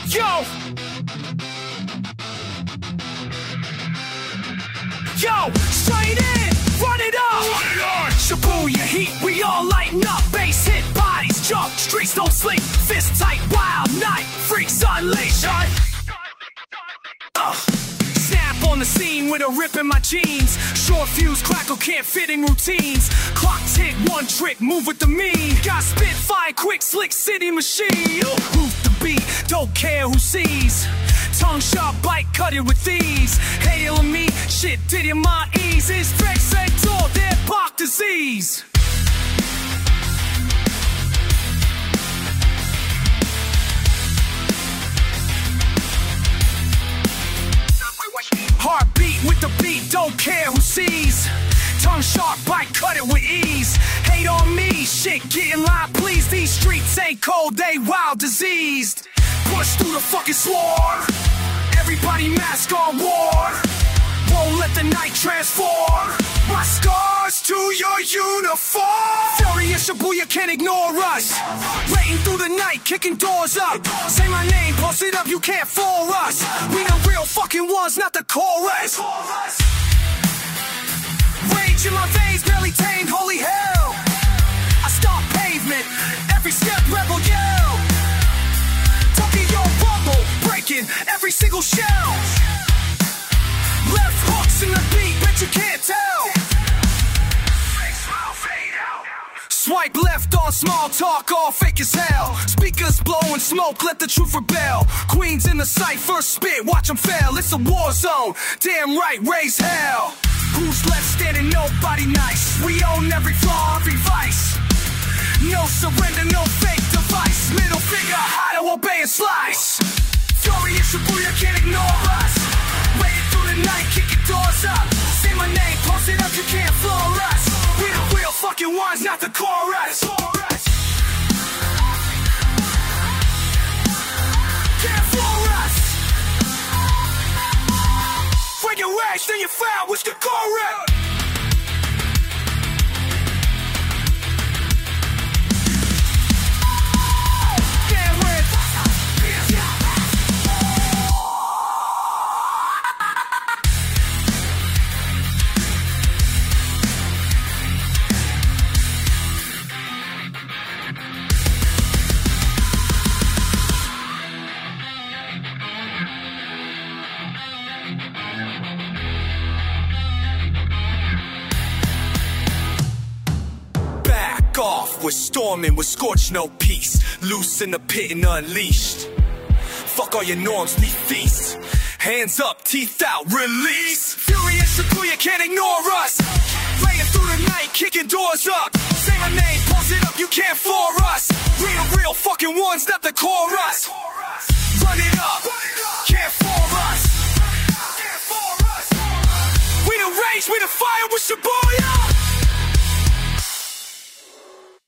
Yo! Yo, straight in, run it up. Shibuya heat, we all lighten up. Bass hit, bodies jump, streets don't sleep. Fist tight, wild night, freaks unleashed. Snap on the scene with a rip in my jeans. Short fuse, crackle, can't fit in routines. Clock tick, one trick, move with the mean. Got spit, fire, quick, slick city machine. Roof the beat, don't care who sees. Tongue sharp, bite, cut it with ease. Hailing me, shit, did you my ease? Is Drex said all their Bach disease. Heartbeat with the beat, don't care who sees. Tongue sharp, bite, cut it with ease. Hate on me, shit, getting live, please. These streets ain't cold, they wild, diseased. Push through the fucking swarm. Everybody mask on war. Won't let the night transform. My scars to your uniform. Furious Shibuya can't ignore us. Rating through the night, kicking doors up. Say my name, post it up, you can't fool us. We the real fucking ones, not the chorus. Rage in my veins, barely tamed, holy hell. I stomp pavement, every step rebel yell. Tokyo rumble, breaking every single shell. Left hooks in the beat, bet you can't tell. Swipe left on small talk, all fake as hell. Speakers blowing smoke, let the truth rebel. Queens in the sight, first spit, watch them fail. It's a war zone, damn right, raise hell. Who's left standing, nobody nice. We own every flaw, every vice. No surrender, no fake device. Middle finger, how to obey and slice. Furious Shibuya can't ignore us. Waiting through the night, kicking doors up. Say my name, post it up, you can't floor us. We the real fucking ones, not the chorus. Can't floor us. When you rage, then you foul, what's the chorus? Off, we're storming, we're scorched, no peace. Loose in the pit and unleashed. Fuck all your norms, we feast. Hands up, teeth out, release. Furious Shibuya can't ignore us. Playing through the night, kicking doors up. Say my name, post it up, you can't floor us. We the real fucking ones, not the chorus. Run it up.